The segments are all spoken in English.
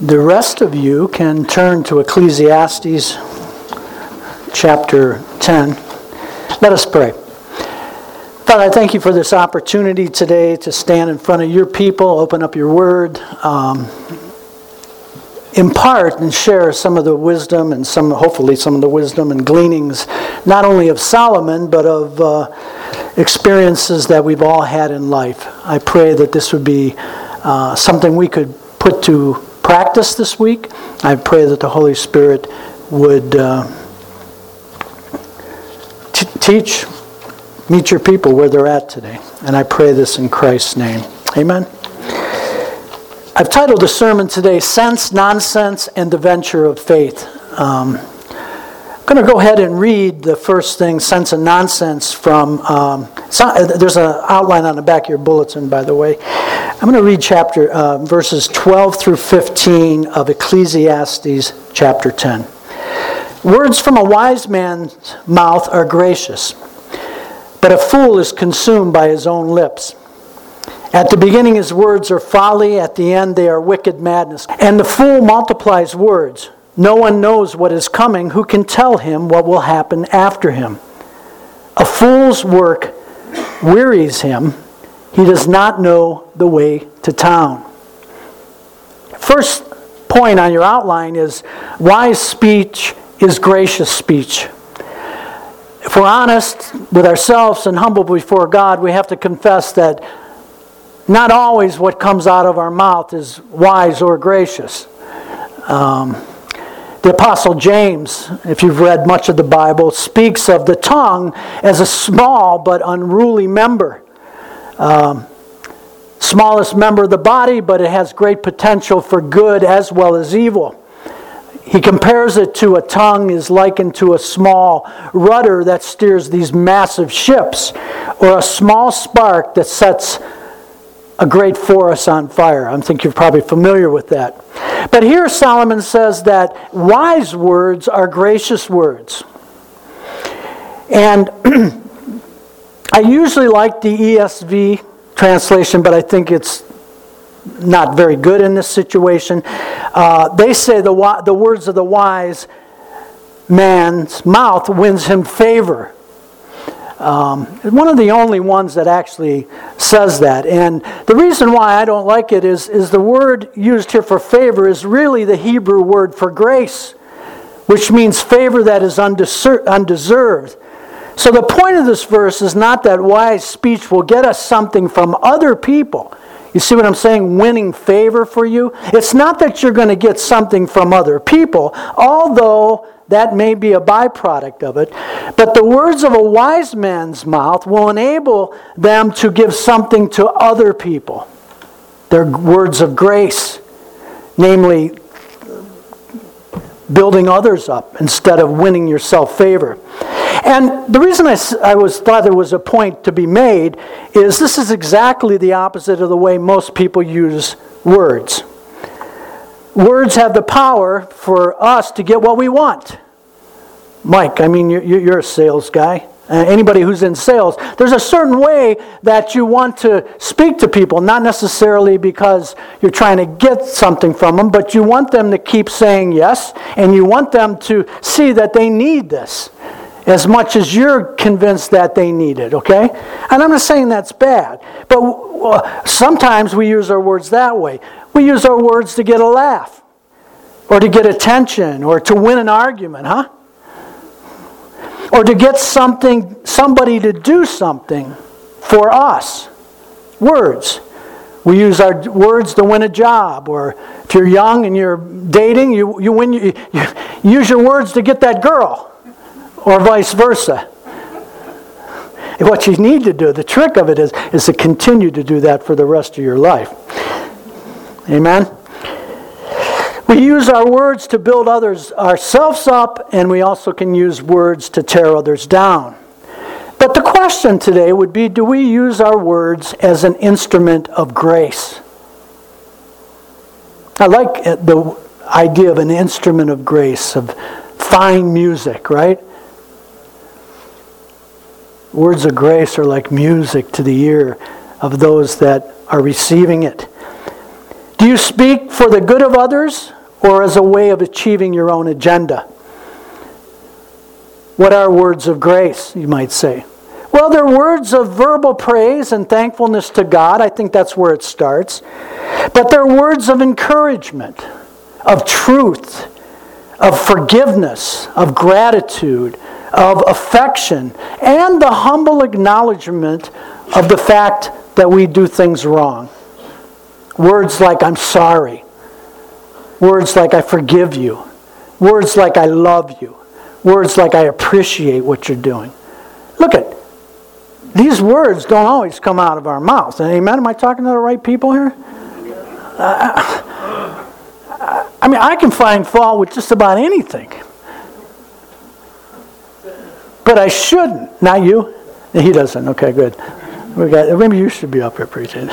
The rest of you can turn to Ecclesiastes chapter 10. Let us pray. Father, I thank you for this opportunity today to stand in front of your people, open up your word, impart and share some of the wisdom and hopefully some of the wisdom and gleanings, not only of Solomon, but of experiences that we've all had in life. I pray that this would be something we could put to practice this week. I pray that the Holy Spirit would teach, meet your people where they're at today. And I pray this in Christ's name. Amen. I've titled the sermon today, Sense, Nonsense, and the Venture of Faith. I'm going to go ahead and read the first thing, Sense and Nonsense, from... there's an outline on the back of your bulletin, by the way. I'm going to read verses 12 through 15 of Ecclesiastes chapter 10. Words from a wise man's mouth are gracious, but a fool is consumed by his own lips. At the beginning his words are folly, at the end they are wicked madness. And the fool multiplies words. No one knows what is coming. Who can tell him what will happen after him? A fool's work wearies him. He does not know the way to town. First point on your outline is wise speech is gracious speech. If we're honest with ourselves and humble before God, we have to confess that not always what comes out of our mouth is wise or gracious. The Apostle James, if you've read much of the Bible, speaks of the tongue as a small but unruly member. Smallest member of the body, but it has great potential for good as well as evil. He compares it to a tongue is likened to a small rudder that steers these massive ships, or a small spark that sets a great forest on fire. I think you're probably familiar with that. But here Solomon says that wise words are gracious words. And I usually like the ESV translation, but I think it's not very good in this situation. They say the words of the wise man's mouth wins him favor. One of the only ones that actually says that. And the reason why I don't like it is the word used here for favor is really the Hebrew word for grace, which means favor that is undeserved. So the point of this verse is not that wise speech will get us something from other people. You see what I'm saying? Winning favor for you. It's not that you're going to get something from other people, although that may be a byproduct of it. But the words of a wise man's mouth will enable them to give something to other people. They're words of grace, namely building others up instead of winning yourself favor. And the reason I thought there was a point to be made is this is exactly the opposite of the way most people use words. Words have the power for us to get what we want. Mike, I mean, you're a sales guy. Anybody who's in sales, there's a certain way that you want to speak to people, not necessarily because you're trying to get something from them, but you want them to keep saying yes, and you want them to see that they need this as much as you're convinced that they need it, okay? And I'm not saying that's bad, but sometimes we use our words that way. We use our words to get a laugh, or to get attention, or to win an argument, huh? Or to get somebody to do something for us. Words. We use our words to win a job, or if you're young and you're dating, you use your words to get that girl, or vice versa. What you need to do, the trick of it is to continue to do that for the rest of your life. Amen? We use our words to build ourselves up, and we also can use words to tear others down. But the question today would be, do we use our words as an instrument of grace? I like the idea of an instrument of grace, of fine music, right? Words of grace are like music to the ear of those that are receiving it. Do you speak for the good of others or as a way of achieving your own agenda? What are words of grace, you might say? Well, they're words of verbal praise and thankfulness to God. I think that's where it starts. But they're words of encouragement, of truth, of forgiveness, of gratitude, of affection, and the humble acknowledgement of the fact that we do things wrong. Words like, I'm sorry. Words like, I forgive you. Words like, I love you. Words like, I appreciate what you're doing. Look at these words don't always come out of our mouths. Amen? Am I talking to the right people here? I mean, I can find fault with just about anything. But I shouldn't. Not you? He doesn't. Okay, good. Maybe you should be up here preaching.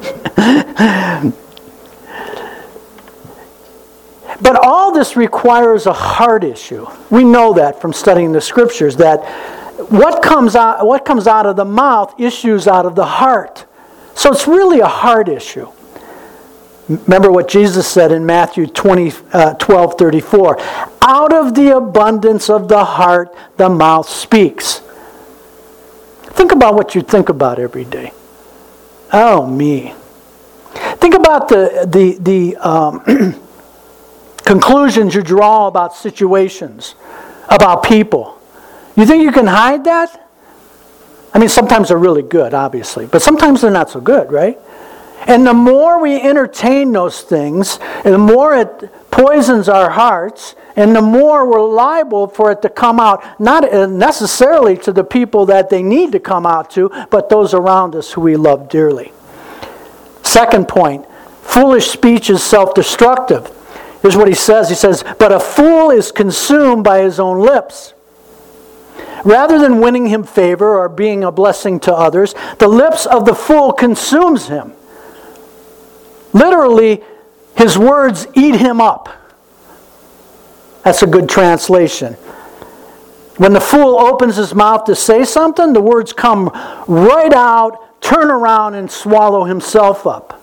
But all this requires a heart issue. We know that from studying the Scriptures, that what comes out of the mouth issues out of the heart. So it's really a heart issue. Remember what Jesus said in Matthew 12:34. Out of the abundance of the heart, the mouth speaks. Think about what you think about every day. Oh, me. Think about the conclusions you draw about situations, about people. You think you can hide that? I mean, sometimes they're really good, obviously, but sometimes they're not so good, right? And the more we entertain those things, and the more it poisons our hearts, and the more we're liable for it to come out, not necessarily to the people that they need to come out to, but those around us who we love dearly. Second point, foolish speech is self-destructive. Here's what he says. He says, but a fool is consumed by his own lips. Rather than winning him favor or being a blessing to others, the lips of the fool consumes him. Literally, his words eat him up. That's a good translation. When the fool opens his mouth to say something, the words come right out, turn around, and swallow himself up.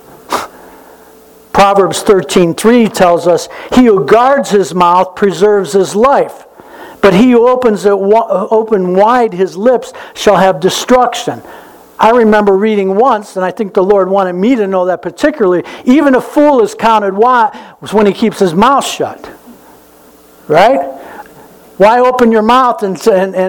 Proverbs 13:3 tells us, he who guards his mouth preserves his life, but he who open wide his lips shall have destruction. I remember reading once, and I think the Lord wanted me to know that particularly, even a fool is counted wise when he keeps his mouth shut. Right? Why open your mouth and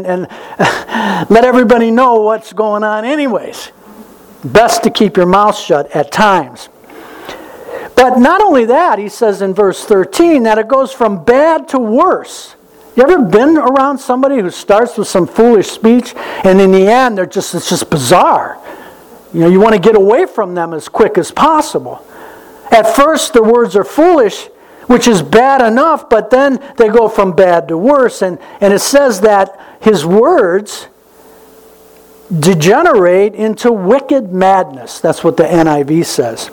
let everybody know what's going on anyways? Best to keep your mouth shut at times. But not only that, he says in verse 13 that it goes from bad to worse. You ever been around somebody who starts with some foolish speech and in the end it's just bizarre? You want to get away from them as quick as possible. At first the words are foolish, which is bad enough, but then they go from bad to worse. And it says that his words degenerate into wicked madness. That's what the NIV says.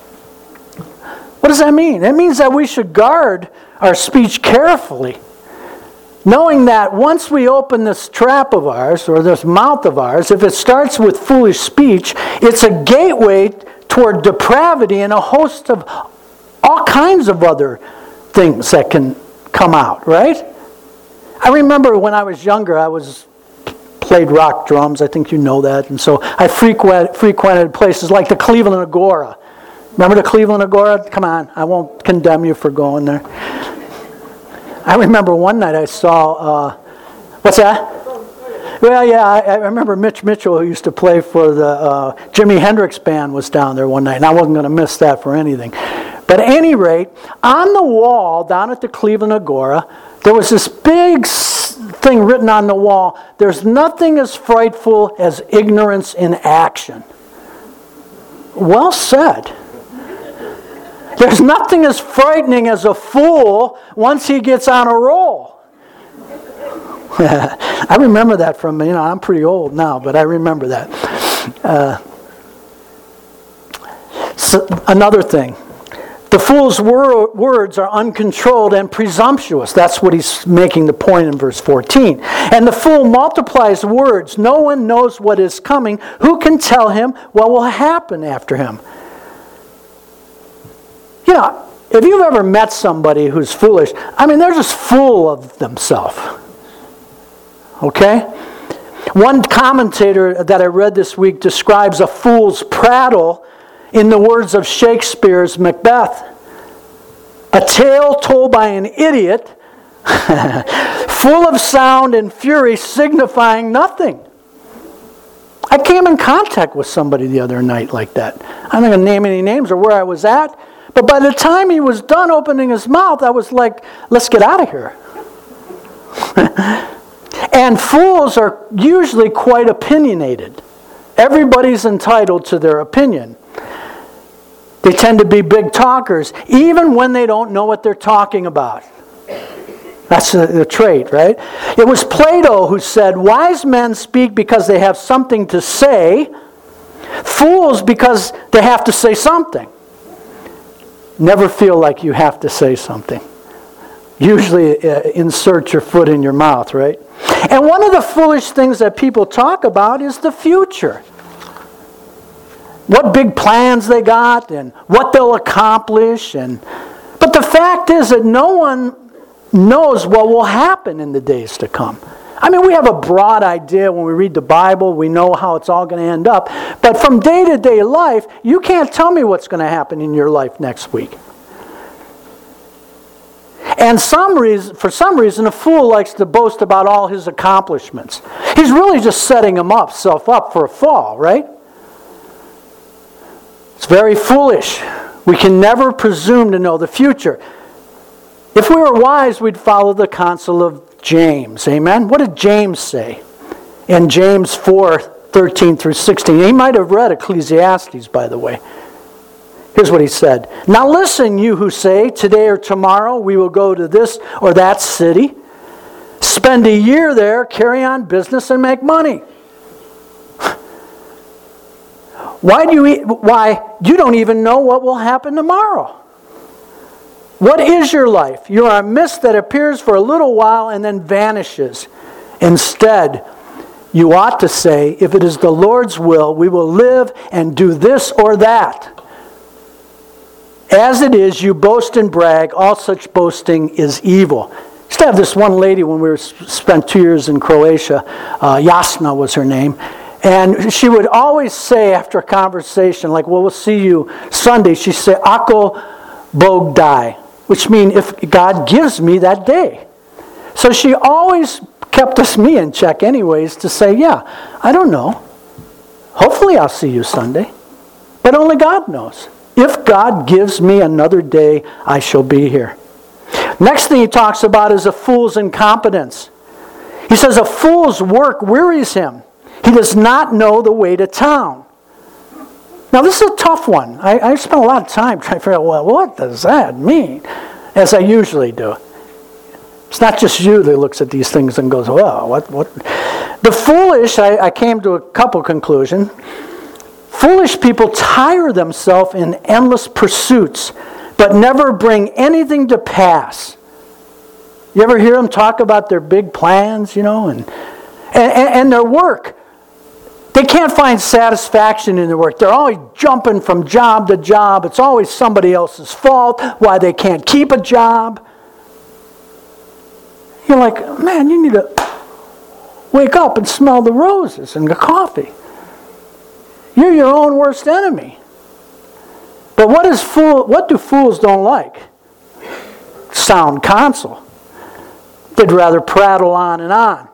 What does that mean? It means that we should guard our speech carefully, knowing that once we open this trap of ours, or this mouth of ours, if it starts with foolish speech, it's a gateway toward depravity and a host of all kinds of other things that can come out, right? I remember when I was younger, played rock drums. I think you know that. And so I frequented places like the Cleveland Agora. Remember the Cleveland Agora? Come on, I won't condemn you for going there. I remember one night I saw, what's that? Well, yeah, I remember Mitch Mitchell, who used to play for the Jimi Hendrix band, was down there one night, and I wasn't going to miss that for anything. But at any rate, on the wall down at the Cleveland Agora, there was this big thing written on the wall, there's nothing as frightful as ignorance in action. Well said. There's nothing as frightening as a fool once he gets on a roll. I remember that from, I'm pretty old now, but I remember that. So another thing. The fool's words are uncontrolled and presumptuous. That's what he's making the point in verse 14. And the fool multiplies words. No one knows what is coming. Who can tell him what will happen after him? You know, if you've ever met somebody who's foolish, I mean, they're just full of themselves. Okay? One commentator that I read this week describes a fool's prattle in the words of Shakespeare's Macbeth. A tale told by an idiot, full of sound and fury, signifying nothing. I came in contact with somebody the other night like that. I'm not going to name any names or where I was at, but by the time he was done opening his mouth, I was like, let's get out of here. And fools are usually quite opinionated. Everybody's entitled to their opinion. They tend to be big talkers, even when they don't know what they're talking about. That's a trait, right? It was Plato who said, wise men speak because they have something to say, fools because they have to say something. Never feel like you have to say something. Usually insert your foot in your mouth, right? And one of the foolish things that people talk about is the future. What big plans they got and what they'll accomplish. But the fact is that no one knows what will happen in the days to come. I mean, we have a broad idea when we read the Bible. We know how it's all going to end up. But from day-to-day life, you can't tell me what's going to happen in your life next week. And for some reason, a fool likes to boast about all his accomplishments. He's really just setting himself up for a fall, right? It's very foolish. We can never presume to know the future. If we were wise, we'd follow the counsel of James. Amen? What did James say? In James 4:13 through 16. He might have read Ecclesiastes, by the way. Here's what he said. Now listen, you who say, today or tomorrow we will go to this or that city, spend a year there, carry on business, and make money. Why you don't even know what will happen tomorrow? What is your life? You are a mist that appears for a little while and then vanishes. Instead, you ought to say, if it is the Lord's will, we will live and do this or that. As it is, you boast and brag. All such boasting is evil. I used to have this one lady when we spent 2 years in Croatia. Jasna was her name. And she would always say after a conversation, like, well, we'll see you Sunday. She'd say, Ako Bog dai, which means if God gives me that day. So she always kept me in check anyways to say, yeah, I don't know. Hopefully I'll see you Sunday. But only God knows. If God gives me another day, I shall be here. Next thing he talks about is a fool's incompetence. He says a fool's work wearies him. He does not know the way to town. Now this is a tough one. I spent a lot of time trying to figure out, well, what does that mean? As I usually do. It's not just you that looks at these things and goes, well, what? The foolish, I came to a couple conclusions. Foolish people tire themselves in endless pursuits, but never bring anything to pass. You ever hear them talk about their big plans, and their work? They can't find satisfaction in their work. They're always jumping from job to job. It's always somebody else's fault why they can't keep a job. You're like, man, you need to wake up and smell the roses and the coffee. You're your own worst enemy. But what do fools don't like? Sound counsel. They'd rather prattle on and on.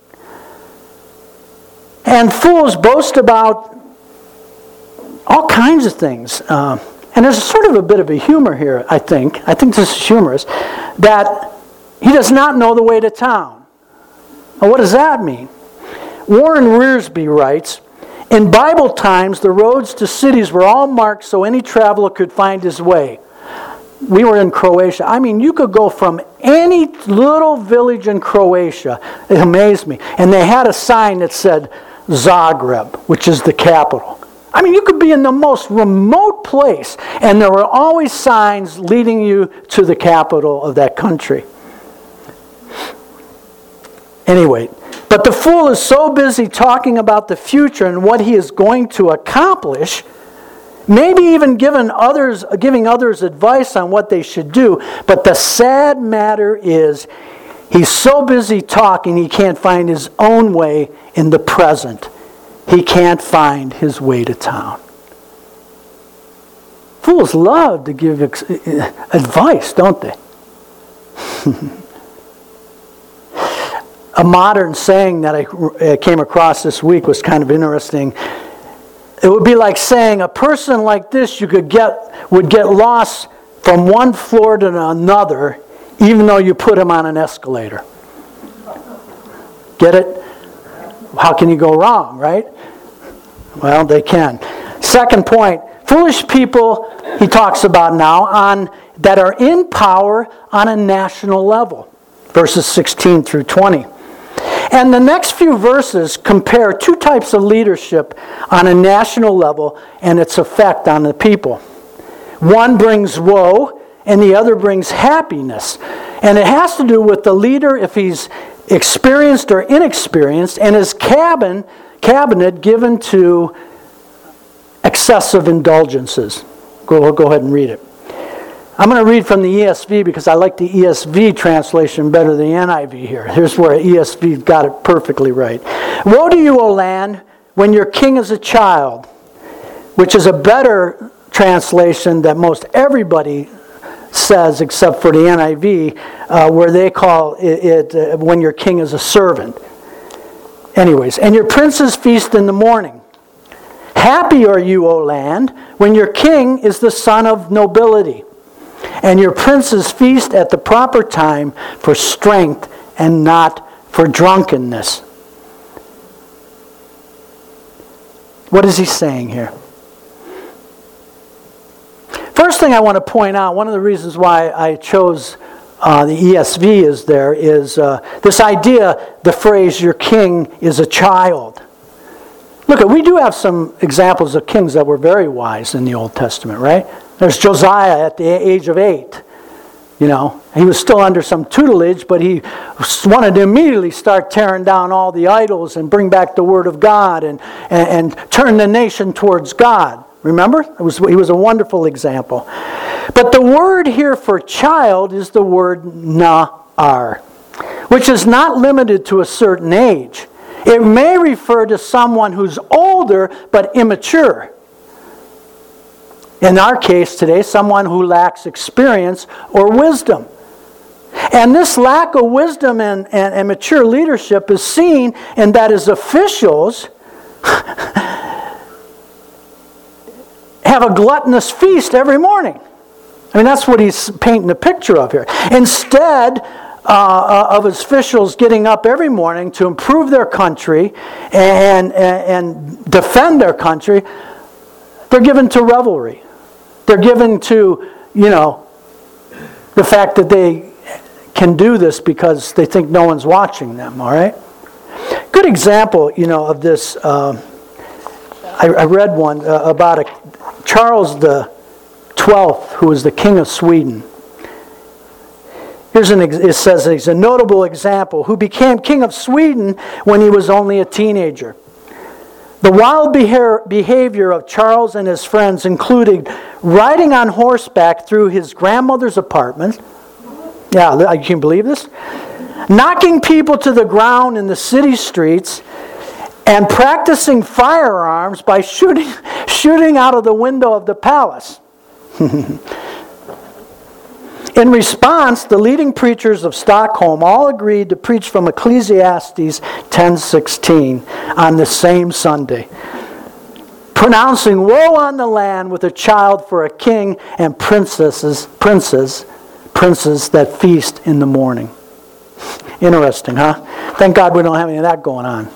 And fools boast about all kinds of things. And there's sort of a bit of a humor here, I think. I think this is humorous. That he does not know the way to town. Now, what does that mean? Warren Wiersbe writes, in Bible times, the roads to cities were all marked so any traveler could find his way. We were in Croatia. I mean, you could go from any little village in Croatia. It amazed me. And they had a sign that said Zagreb, which is the capital. I mean, you could be in the most remote place, and there were always signs leading you to the capital of that country. Anyway, but the fool is so busy talking about the future and what he is going to accomplish maybe even giving others advice on what they should do. But the sad matter is, he's so busy talking he can't find his own way in the present. He can't find his way to town. Fools love to give advice, don't they? A modern saying that I came across this week was kind of interesting. It would be like saying a person like this would get lost from one floor to another, even though you put him on an escalator. Get it? How can you go wrong, right? Well, they can. Second point, foolish people, he talks about now, that are in power on a national level. Verses 16 through 20. And the next few verses compare two types of leadership on a national level and its effect on the people. One brings woe, and the other brings happiness. And it has to do with the leader, if he's experienced or inexperienced, and his cabinet given to excessive indulgences. Go ahead and read it. I'm going to read from the ESV because I like the ESV translation better than the NIV here. Here's where ESV got it perfectly right. Woe to you, O land, when your king is a child, which is a better translation that most everybody says except for the NIV, where they call it when your king is a servant. Anyways, and your princes feast in the morning. Happy are you, O land, when your king is the son of nobility, and your princes feast at the proper time for strength and not for drunkenness. What is he saying here? First thing I want to point out, one of the reasons why I chose the ESV is this idea, the phrase, your king is a child. Look, we do have some examples of kings that were very wise in the Old Testament, right? There's Josiah at the age of 8. You know, he was still under some tutelage, but he wanted to immediately start tearing down all the idols and bring back the Word of God and turn the nation towards God. Remember? He was a wonderful example. But the word here for child is the word na'ar, which is not limited to a certain age. It may refer to someone who's older but immature. In our case today, someone who lacks experience or wisdom. And this lack of wisdom and mature leadership is seen in that his officials have a gluttonous feast every morning. I mean, that's what he's painting a picture of here. Instead of his officials getting up every morning to improve their country and defend their country, they're given to revelry. They're given to, the fact that they can do this because they think no one's watching them, all right? Good example, of this, I read one about Charles the 12th, who was the king of Sweden. It says he's a notable example, who became king of Sweden when he was only a teenager. The wild behavior of Charles and his friends included riding on horseback through his grandmother's apartment. Yeah, you can believe this? Knocking people to the ground in the city streets, and practicing firearms by shooting out of the window of the palace. In response, the leading preachers of Stockholm all agreed to preach from Ecclesiastes 10:16 on the same Sunday, pronouncing woe on the land with a child for a king and princes that feast in the morning. Interesting, huh? Thank God we don't have any of that going on.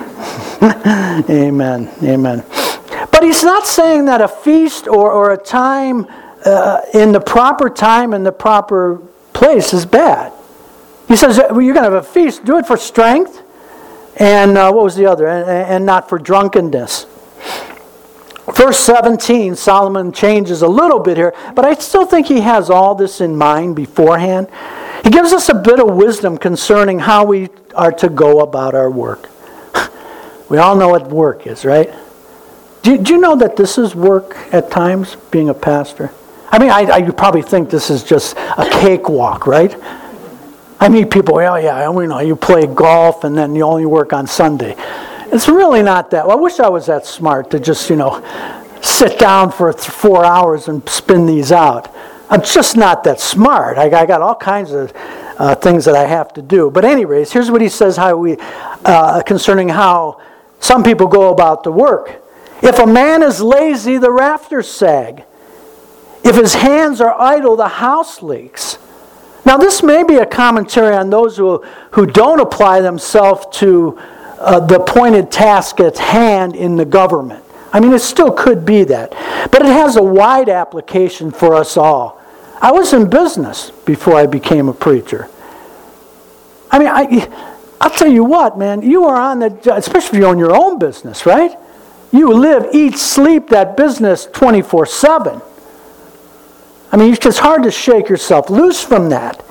Amen. Amen. But he's not saying that a feast or a time in the proper time and the proper place is bad. He says, well, you're going to have a feast, do it for strength, and what was the other? And not for drunkenness. Verse 17, Solomon changes a little bit here, but I still think he has all this in mind beforehand. He gives us a bit of wisdom concerning how we are to go about our work. We all know what work is, right? Do you know that this is work at times, being a pastor? I mean, you probably think this is just a cakewalk, right? I meet people, you play golf and then you only work on Sunday. It's really not that. Well, I wish I was that smart to just, sit down for 4 hours and spin these out. I'm just not that smart. I got all kinds of things that I have to do. But anyways, here's what he says concerning how some people go about the work. If a man is lazy, the rafters sag. If his hands are idle, the house leaks. Now, this may be a commentary on those who don't apply themselves to the appointed task at hand in the government. I mean, it still could be that. But it has a wide application for us all. I was in business before I became a preacher. I mean, I'll tell you what, man, you are on especially if you own your own business, right? You live, eat, sleep that business 24/7. I mean, it's just hard to shake yourself loose from that.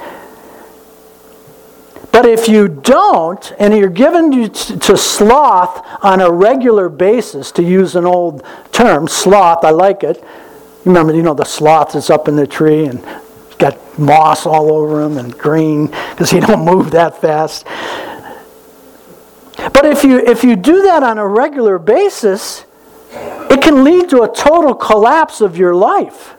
But if you don't, and you're given to sloth on a regular basis, to use an old term, sloth, I like it. Remember, the sloth is up in the tree and got moss all over him and green because he don't move that fast. But if you do that on a regular basis, it can lead to a total collapse of your life.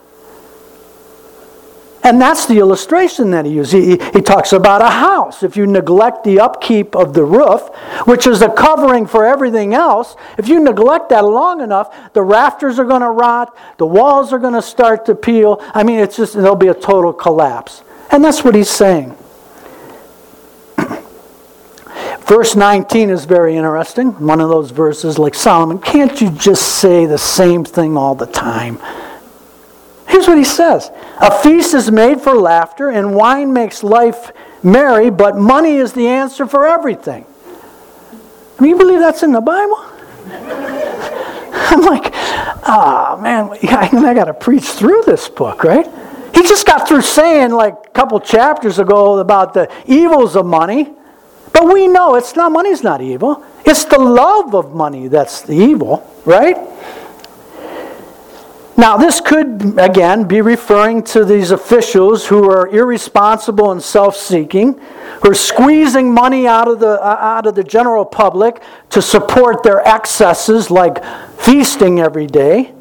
And that's the illustration that he uses. He talks about a house. If you neglect the upkeep of the roof, which is a covering for everything else, if you neglect that long enough, the rafters are going to rot, the walls are going to start to peel. I mean, there'll be a total collapse. And that's what he's saying. Verse 19 is very interesting. One of those verses like Solomon, can't you just say the same thing all the time? Here's what he says. A feast is made for laughter, and wine makes life merry, but money is the answer for everything. I mean, you believe that's in the Bible? I'm like, man, I got to preach through this book, right? He just got through saying like a couple chapters ago about the evils of money. But we know money's not evil. It's the love of money that's the evil, right? Now, this could, again, be referring to these officials who are irresponsible and self-seeking, who are squeezing money out of the general public to support their excesses like feasting every day.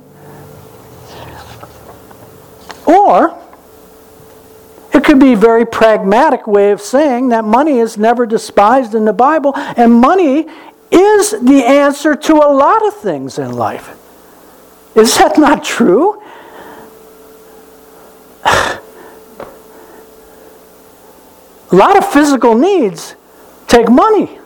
Or it could be a very pragmatic way of saying that money is never despised in the Bible, and money is the answer to a lot of things in life. Is that not true? A lot of physical needs take money.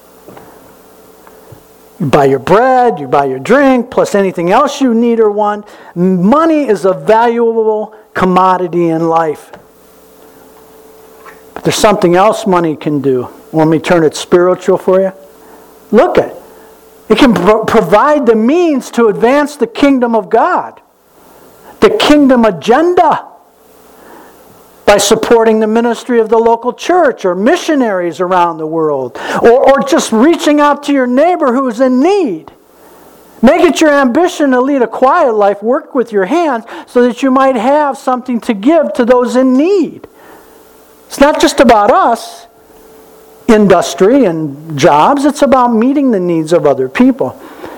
You buy your bread, you buy your drink, plus anything else you need or want. Money is a valuable commodity in life. But there's something else money can do. Want me to turn it spiritual for you? Look at it. It can provide the means to advance the kingdom of God, the kingdom agenda, by supporting the ministry of the local church or missionaries around the world, or just reaching out to your neighbor who's in need. Make it your ambition to lead a quiet life, work with your hands, so that you might have something to give to those in need. It's not just about us. Industry and jobs, it's about meeting the needs of other people.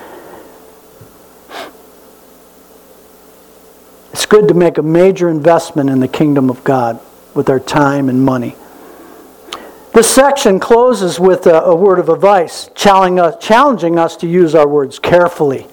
It's good to make a major investment in the kingdom of God with our time and money. This section closes with a word of advice, challenging us to use our words carefully.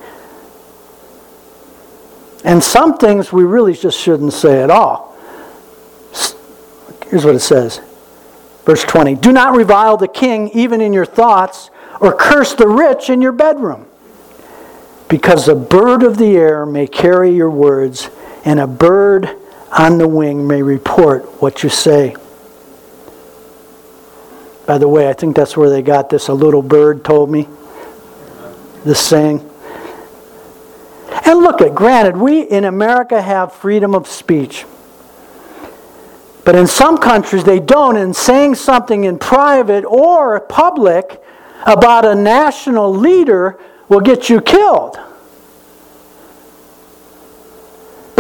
And some things we really just shouldn't say at all. Here's what it says. Verse 20, do not revile the king even in your thoughts, or curse the rich in your bedroom. Because a bird of the air may carry your words, and a bird on the wing may report what you say. By the way, I think that's where they got this. A little bird told me this saying. And look at, granted, we in America have freedom of speech. But in some countries they don't, and saying something in private or public about a national leader will get you killed.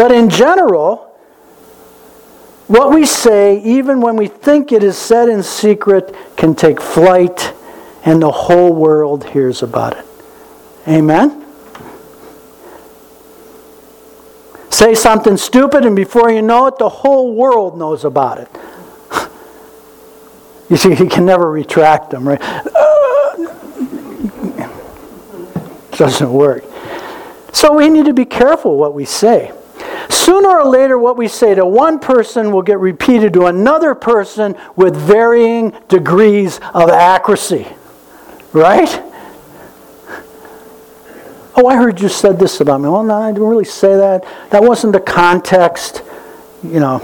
But in general, what we say, even when we think it is said in secret, can take flight and the whole world hears about it. Amen? Say something stupid and before you know it, the whole world knows about it. You see, you can never retract them, right? Doesn't work. So we need to be careful what we say. Sooner or later, what we say to one person will get repeated to another person with varying degrees of accuracy. Right? Oh, I heard you said this about me. Well, no, I didn't really say that. That wasn't the context. You know.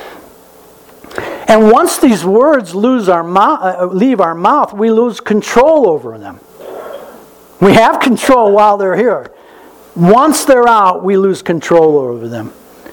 And once these words leave our mouth, we lose control over them. We have control while they're here. Once they're out, we lose control over them.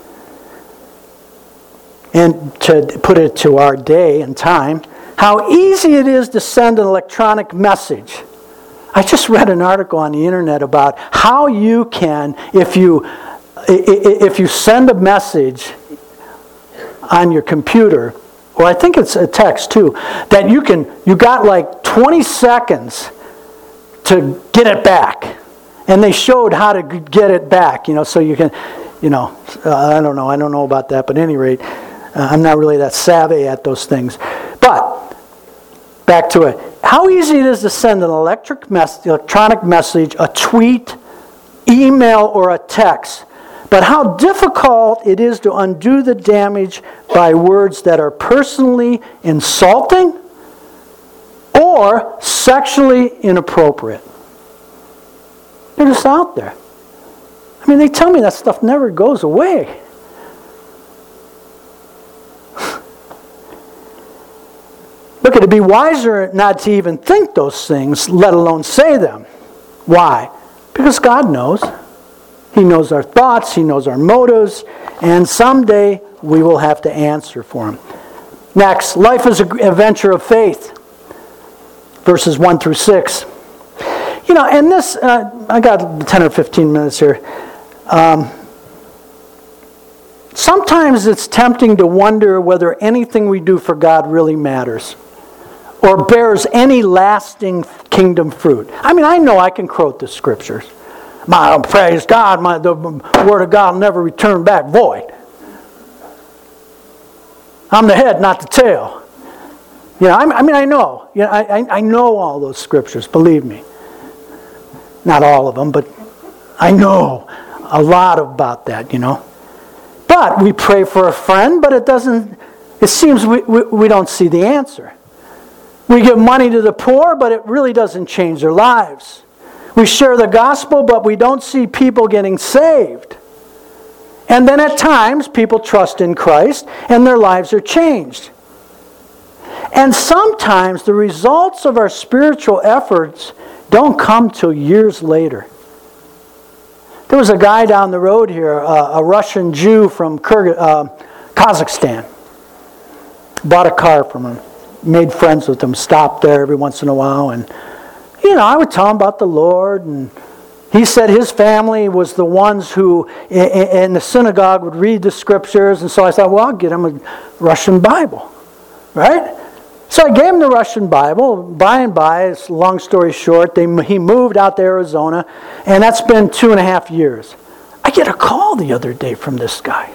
And to put it to our day and time, how easy it is to send an electronic message. I just read an article on the internet about how you can, if you send a message on your computer, or I think it's a text too, that you got like 20 seconds to get it back. And they showed how to get it back, so you can, I don't know about that, but at any rate, I'm not really that savvy at those things. But, back to it. How easy it is to send an electronic message, a tweet, email, or a text. But how difficult it is to undo the damage by words that are personally insulting or sexually inappropriate. They're just out there. I mean, they tell me that stuff never goes away. Look, it'd be wiser not to even think those things, let alone say them. Why? Because God knows. He knows our thoughts, He knows our motives, and someday we will have to answer for Him. Next, life is an adventure of faith. Verses 1 through 6. And this, I got 10 or 15 minutes here. Sometimes it's tempting to wonder whether anything we do for God really matters or bears any lasting kingdom fruit. I mean, I know I can quote the scriptures. Praise God, the word of God will never return back void. I'm the head, not the tail. I know. I know all those scriptures, believe me. Not all of them, but I know a lot about that, But we pray for a friend, but it seems we don't see the answer. We give money to the poor, but it really doesn't change their lives. We share the gospel, but we don't see people getting saved. And then at times, people trust in Christ, and their lives are changed. And sometimes the results of our spiritual efforts don't come till years later. There was a guy down the road here, a Russian Jew from Kazakhstan. Bought a car from him. Made friends with him. Stopped there every once in a while. And, I would tell him about the Lord. And he said his family was the ones who, in the synagogue, would read the scriptures. And so I thought, well, I'll get him a Russian Bible. Right? So I gave him the Russian Bible. By and by, it's long story short, he moved out to Arizona, and that's been 2.5 years. I get a call the other day from this guy.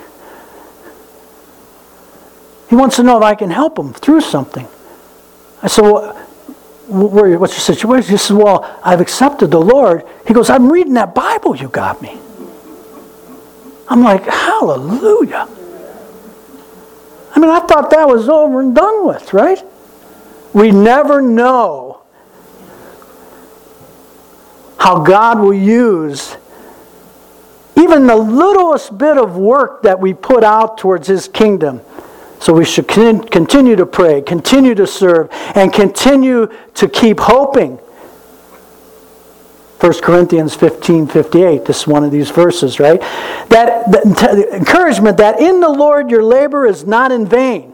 He wants to know if I can help him through something. I said, well, what's your situation? He says, well, I've accepted the Lord. He goes, I'm reading that Bible you got me. I'm like, hallelujah. I mean, I thought that was over and done with, right? We never know how God will use even the littlest bit of work that we put out towards His kingdom. So we should continue to pray, continue to serve, and continue to keep hoping. 1 Corinthians 15:58, this is one of these verses, right? That the encouragement that in the Lord your labor is not in vain.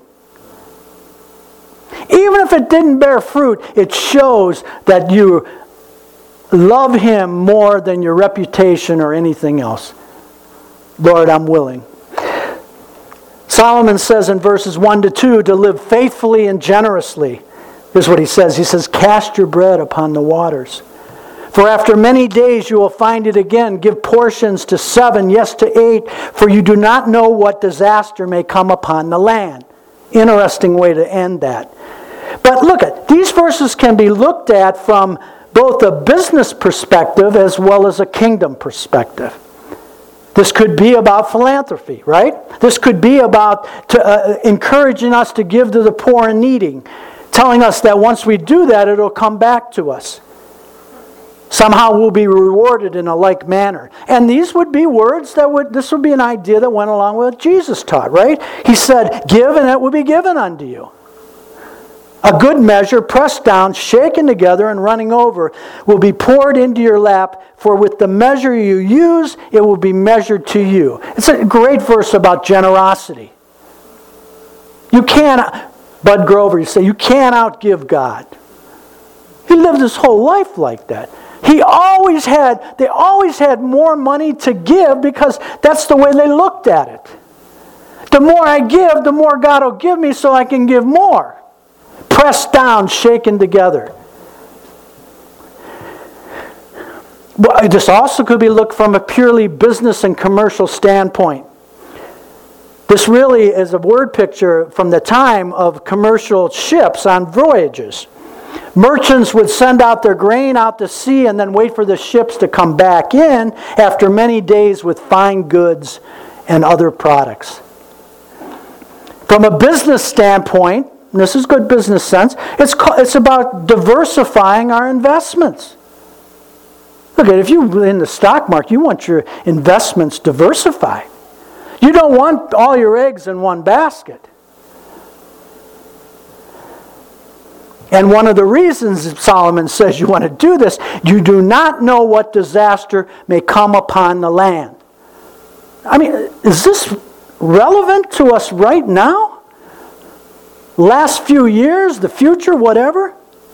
Even if it didn't bear fruit, it shows that you love Him more than your reputation or anything else. Lord, I'm willing. Solomon says in verses 1 to 2 to live faithfully and generously. Here's what he says. He says, cast your bread upon the waters. For after many days you will find it again. Give portions to 7, yes to 8, for you do not know what disaster may come upon the land. Interesting way to end that. But look at, these verses can be looked at from both a business perspective as well as a kingdom perspective. This could be about philanthropy, right? This could be about encouraging us to give to the poor and needy, telling us that once we do that, it'll come back to us. Somehow we'll be rewarded in a like manner. And these would be words this would be an idea that went along with what Jesus taught, right? He said, give and it will be given unto you. A good measure, pressed down, shaken together, and running over, will be poured into your lap, for with the measure you use, it will be measured to you. It's a great verse about generosity. You can't, Bud Grover, you say, you can't outgive God. He lived his whole life like that. They always had more money to give because that's the way they looked at it. The more I give, the more God will give me so I can give more. Pressed down, shaken together. Well, this also could be looked from a purely business and commercial standpoint. This really is a word picture from the time of commercial ships on voyages. Merchants would send out their grain out to sea and then wait for the ships to come back in after many days with fine goods and other products. From a business standpoint, and this is good business sense, it's about diversifying our investments. Look, if you're in the stock market, you want your investments diversified. You don't want all your eggs in one basket. And one of the reasons Solomon says you want to do this, you do not know what disaster may come upon the land. I mean, is this relevant to us right now? Last few years, the future, whatever?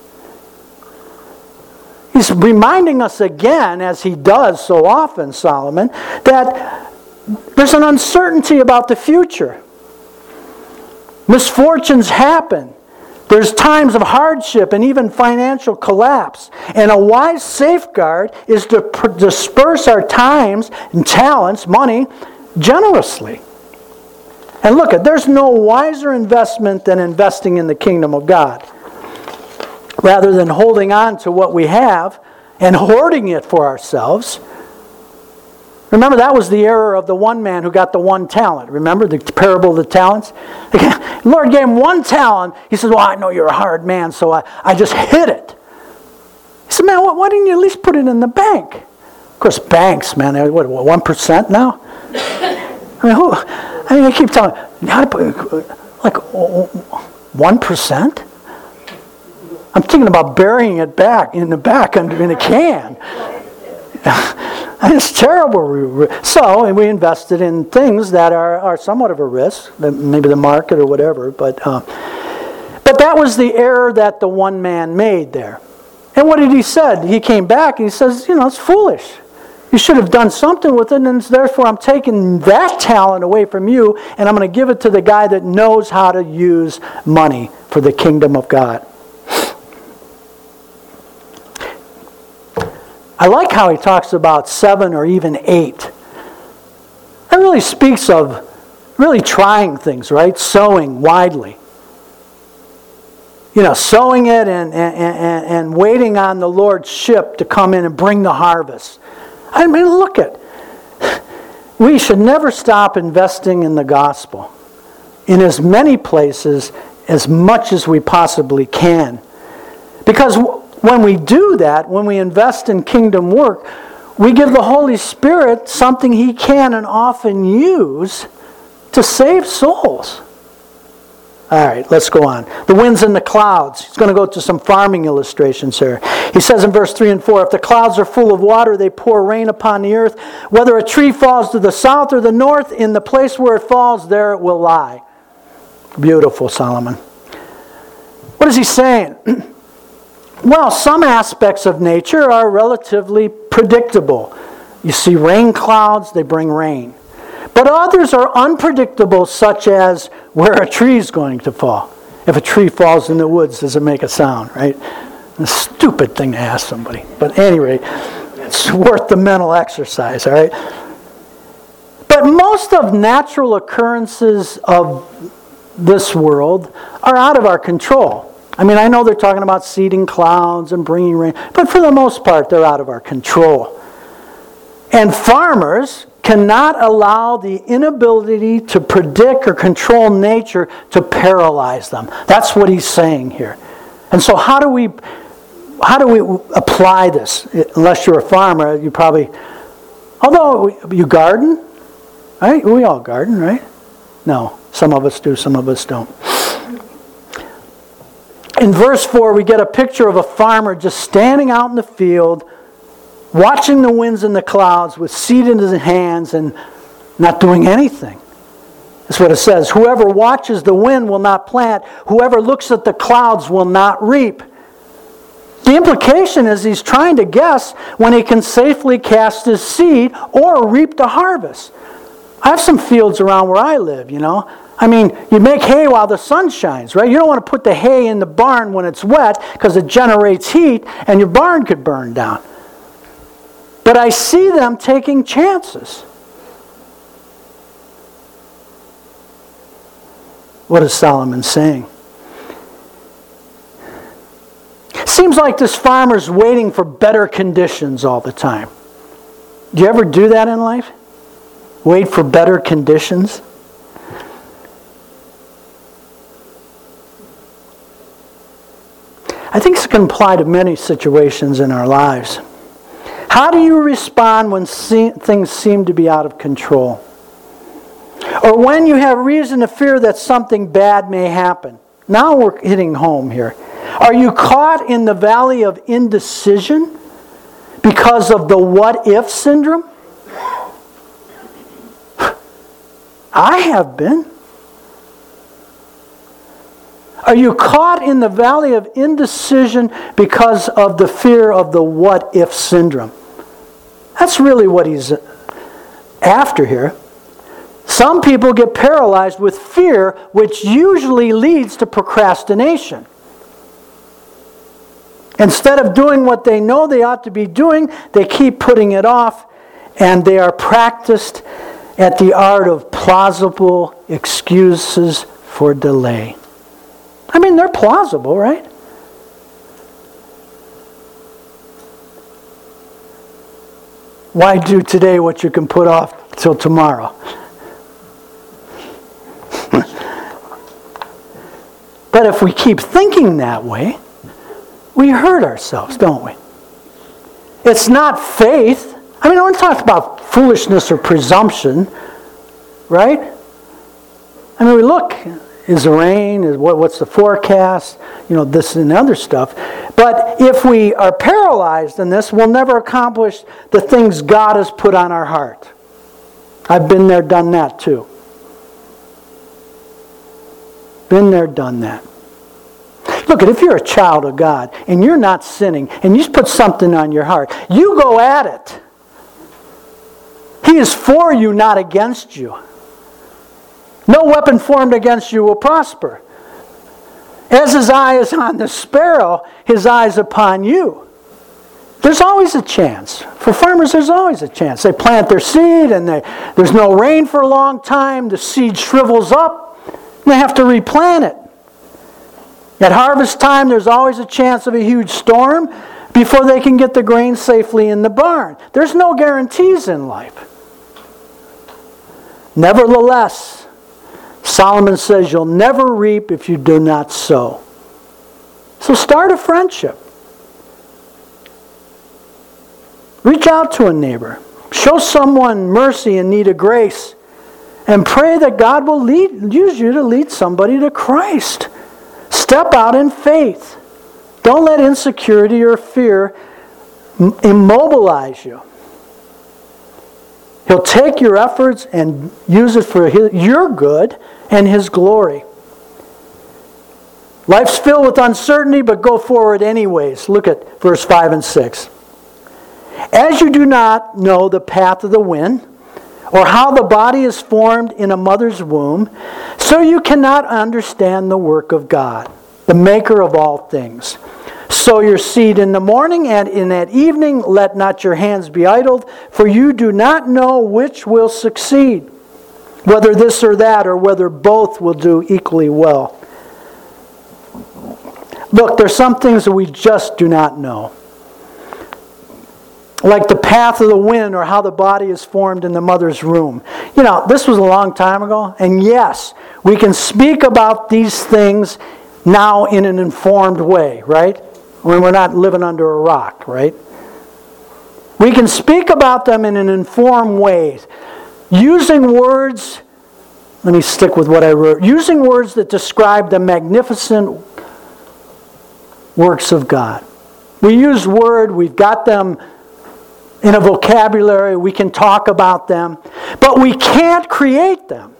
He's reminding us again, as he does so often, Solomon, that there's an uncertainty about the future. Misfortunes happen. There's times of hardship and even financial collapse. And a wise safeguard is to disperse our times and talents, money, generously. And look, there's no wiser investment than investing in the kingdom of God. Rather than holding on to what we have and hoarding it for ourselves. Remember, that was the error of the one man who got the one talent. Remember the parable of the talents? The Lord gave him one talent. He says, well, I know you're a hard man, so I just hid it. He said, man, why didn't you at least put it in the bank? Of course, banks, man, what 1% now? I keep telling you got to put like 1%? I'm thinking about burying it back in the back in a can. It's terrible. So we invested in things that are somewhat of a risk, maybe the market or whatever. But that was the error that the one man made there. And what did he say? He came back and he says, it's foolish. You should have done something with it, and therefore I'm taking that talent away from you, and I'm going to give it to the guy that knows how to use money for the kingdom of God. I like how he talks about 7 or even 8. That really speaks of really trying things, right? Sowing widely. Sowing it and waiting on the Lord's ship to come in and bring the harvest. I mean, look at. We should never stop investing in the gospel in as many places as much as we possibly can. Because when we do that, when we invest in kingdom work, we give the Holy Spirit something He can and often use to save souls. All right, let's go on. The winds and the clouds. He's going to go to some farming illustrations here. He says in verse 3 and 4, if the clouds are full of water, they pour rain upon the earth. Whether a tree falls to the south or the north, in the place where it falls, there it will lie. Beautiful, Solomon. What is he saying? Well, some aspects of nature are relatively predictable. You see rain clouds, they bring rain. But others are unpredictable, such as where a tree is going to fall. If a tree falls in the woods, does it make a sound, right? A stupid thing to ask somebody. But at any rate, it's worth the mental exercise, all right? But most of natural occurrences of this world are out of our control. I mean, I know they're talking about seeding clouds and bringing rain, but for the most part, they're out of our control. And farmers cannot allow the inability to predict or control nature to paralyze them. That's what he's saying here. And so how do we apply this? Unless you're a farmer, you probably, although you garden, right? We all garden, right? No, some of us do, some of us don't. In verse 4, we get a picture of a farmer just standing out in the field, watching the winds and the clouds with seed in his hands and not doing anything. That's what it says. Whoever watches the wind will not plant. Whoever looks at the clouds will not reap. The implication is he's trying to guess when he can safely cast his seed or reap the harvest. I have some fields around where I live, you know. I mean, you make hay while the sun shines, right? You don't want to put the hay in the barn when it's wet because it generates heat and your barn could burn down. But I see them taking chances. What is Solomon saying? Seems like this farmer's waiting for better conditions all the time. Do you ever do that in life? Wait for better conditions? I think this can apply to many situations in our lives. How do you respond when things seem to be out of control? Or when you have reason to fear that something bad may happen? Now we're hitting home here. Are you caught in the valley of indecision because of the what-if syndrome? I have been. Are you caught in the valley of indecision because of the fear of the what-if syndrome? That's really what he's after here. Some people get paralyzed with fear, which usually leads to procrastination. Instead of doing what they know they ought to be doing, they keep putting it off, and they are practiced at the art of plausible excuses for delay. I mean, they're plausible, right? Why do today what you can put off till tomorrow? But if we keep thinking that way, we hurt ourselves, don't we? It's not faith. I mean, I want to talk about foolishness or presumption, right? I mean, we look, is the rain, what's the forecast, this and other stuff. But if we are paralyzed in this, we'll never accomplish the things God has put on our heart. I've been there, done that too. Been there, done that. Look, if you're a child of God and you're not sinning and you put something on your heart, you go at it. He is for you, not against you. No weapon formed against you will prosper. As his eye is on the sparrow, his eye is upon you. There's always a chance. For farmers, there's always a chance. They plant their seed and there's no rain for a long time. The seed shrivels up. And they have to replant it. At harvest time, there's always a chance of a huge storm before they can get the grain safely in the barn. There's no guarantees in life. Nevertheless, Solomon says you'll never reap if you do not sow. So start a friendship. Reach out to a neighbor. Show someone mercy in need of grace. And pray that God will use you to lead somebody to Christ. Step out in faith. Don't let insecurity or fear immobilize you. He'll take your efforts and use it for your good and His glory. Life's filled with uncertainty, but go forward anyways. Look at verse 5 and 6. As you do not know the path of the wind, or how the body is formed in a mother's womb, so you cannot understand the work of God, the maker of all things. Sow your seed in the morning, and in that evening let not your hands be idle, for you do not know which will succeed, whether this or that, or whether both will do equally well. Look, there's some things that we just do not know. Like the path of the wind, or how the body is formed in the mother's womb. You know, this was a long time ago, and yes, we can speak about these things now in an informed way, right? When we're not living under a rock, right? We can speak about them in an informed way, using words, let me stick with what I wrote, using words that describe the magnificent works of God. We use we've got them in a vocabulary, we can talk about them, but we can't create them.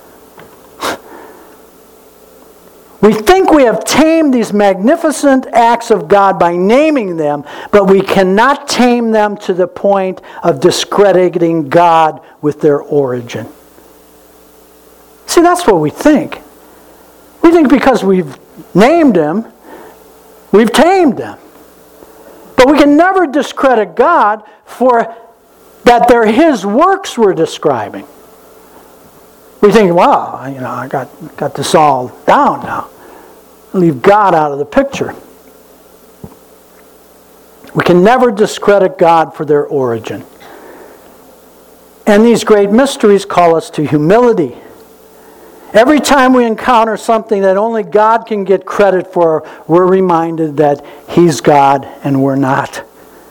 We think we have tamed these magnificent acts of God by naming them, but we cannot tame them to the point of discrediting God with their origin. See, that's what we think. We think because we've named them, we've tamed them. But we can never discredit God for that they're His works we're describing. We think, wow, I got this all down now. Leave God out of the picture. We can never discredit God for their origin. And these great mysteries call us to humility. Every time we encounter something that only God can get credit for, we're reminded that He's God and we're not.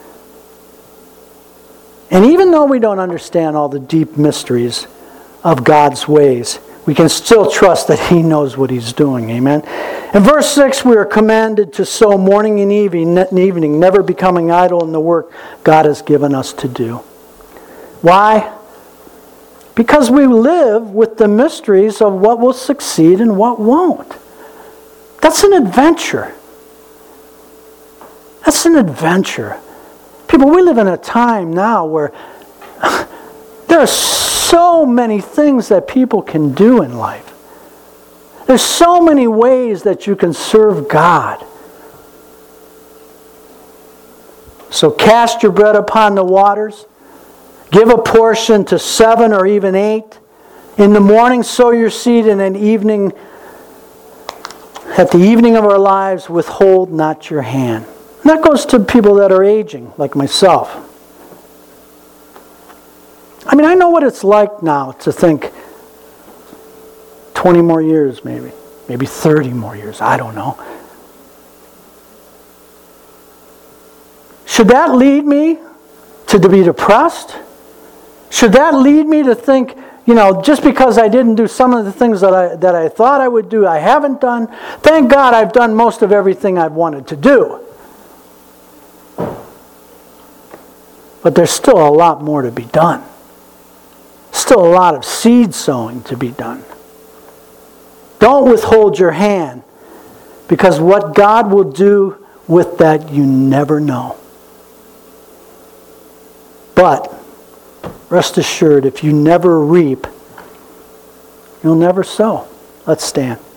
And even though we don't understand all the deep mysteries of God's ways, we can still trust that He knows what He's doing. Amen? In verse 6, we are commanded to sow morning and evening, never becoming idle in the work God has given us to do. Why? Because we live with the mysteries of what will succeed and what won't. That's an adventure. That's an adventure. People, we live in a time now where there are so many things that people can do in life. There's so many ways that you can serve God. So cast your bread upon the waters. Give a portion to 7 or even 8. In the morning, sow your seed, and at evening, at the evening of our lives, withhold not your hand. And that goes to people that are aging, like myself. I mean, I know what it's like now to think 20 more years, maybe 30 more years, I don't know. Should that lead me to be depressed? Should that lead me to think, just because I didn't do some of the things that I thought I would do, I haven't done? Thank God I've done most of everything I've wanted to do. But there's still a lot more to be done. Still a lot of seed sowing to be done. Don't withhold your hand, because what God will do with that you never know. But rest assured, if you never reap, you'll never sow. Let's stand.